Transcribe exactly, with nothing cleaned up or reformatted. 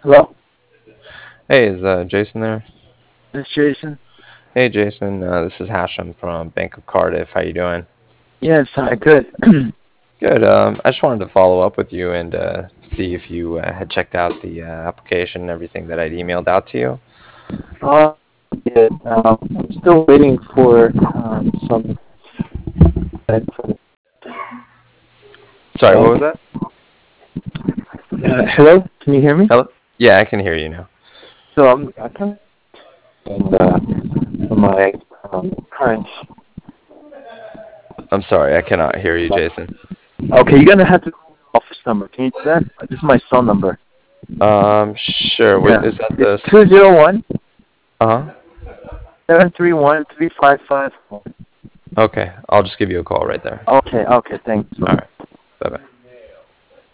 Hello, Hey, is uh, Jason there? this is Jason. Hey, Jason. Uh, this is Hashem from Bank of Cardiff. How you doing? Yes, hi, good. Good. Um, I just wanted to follow up with you and uh, see if you uh, had checked out the uh, application and everything that I'd emailed out to you. uh, yeah, um, I'm still waiting for um, some. Sorry, what Hello? was that? Uh, hello, can you hear me? Hello? Yeah, I can hear you now. So I'm I can and uh, my um, current. I'm sorry, I cannot hear you, Jason. Okay, you're gonna have to call my office number. Can you do that? This is my cell number. Um, sure. Wait, Yeah, is that it's the? two zero one Uh-huh. seven three one three five five. Okay, I'll just give you a call right there. Okay, okay, thanks. All right. Bye-bye.